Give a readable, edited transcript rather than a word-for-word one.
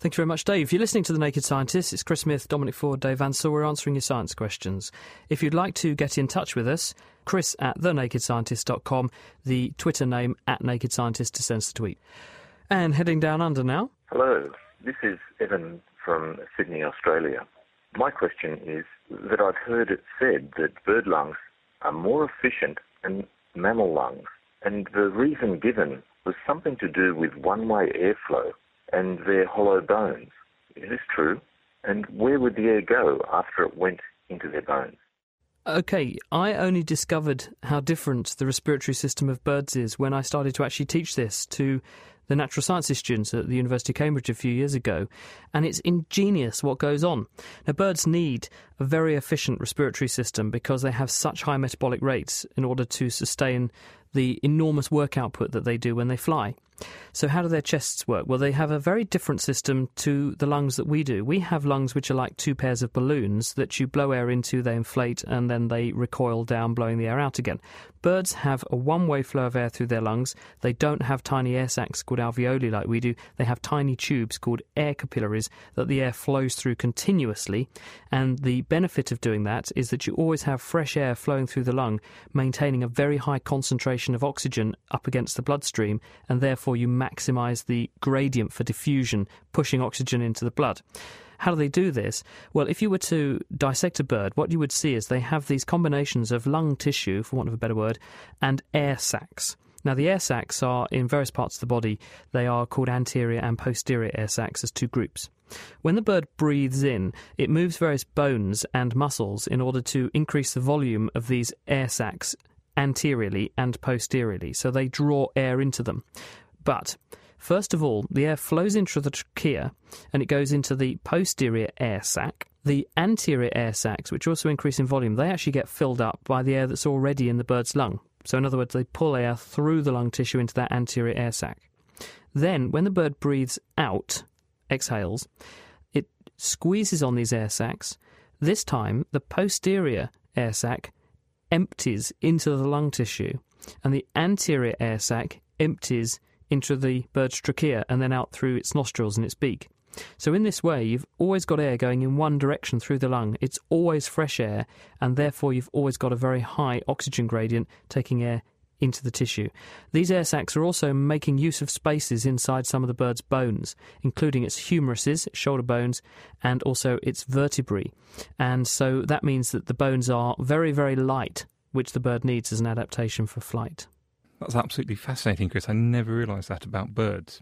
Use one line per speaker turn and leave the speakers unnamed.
Thank you very much, Dave. You're listening to The Naked Scientist. It's Chris Smith, Dominic Ford, Dave Ansell. We're answering your science questions. If you'd like to get in touch with us, chris@thenakedscientist.com, the Twitter name @nakedscientist to send us a tweet. And heading down under now.
Hello, this is Evan from Sydney, Australia. My question is that I've heard it said that bird lungs are more efficient than mammal lungs, and the reason given was something to do with one-way airflow and their hollow bones. Is this true? And where would the air go after it went into their bones?
OK, I only discovered how different the respiratory system of birds is when I started to actually teach this to the natural sciences students at the University of Cambridge a few years ago, and it's ingenious what goes on. Now, birds need a very efficient respiratory system because they have such high metabolic rates in order to sustain the enormous work output that they do when they fly. So how do their chests work? Well, they have a very different system to the lungs that we do. We have lungs which are like two pairs of balloons that you blow air into, they inflate, and then they recoil down, blowing the air out again. Birds have a one-way flow of air through their lungs. They don't have tiny air sacs called alveoli like we do. They have tiny tubes called air capillaries that the air flows through continuously. And the benefit of doing that is that you always have fresh air flowing through the lung, maintaining a very high concentration of oxygen up against the bloodstream, and therefore you maximise the gradient for diffusion, pushing oxygen into the blood. How do they do this? Well, if you were to dissect a bird, what you would see is they have these combinations of lung tissue, for want of a better word, and air sacs. Now, the air sacs are in various parts of the body. They are called anterior and posterior air sacs as two groups. When the bird breathes in, it moves various bones and muscles in order to increase the volume of these air sacs anteriorly and posteriorly, so they draw air into them. But first of all, the air flows into the trachea and it goes into the posterior air sac. The anterior air sacs, which also increase in volume, they actually get filled up by the air that's already in the bird's lung. So in other words, they pull air through the lung tissue into that anterior air sac. Then, when the bird breathes out, exhales, it squeezes on these air sacs. This time, the posterior air sac empties into the lung tissue, and the anterior air sac empties into the bird's trachea and then out through its nostrils and its beak. So in this way, you've always got air going in one direction through the lung. It's always fresh air, and therefore you've always got a very high oxygen gradient taking air into the tissue. These air sacs are also making use of spaces inside some of the bird's bones, including its humeruses, shoulder bones, and also its vertebrae. And so that means that the bones are very, very light, which the bird needs as an adaptation for flight.
That's absolutely fascinating, Chris. I never realised that about birds.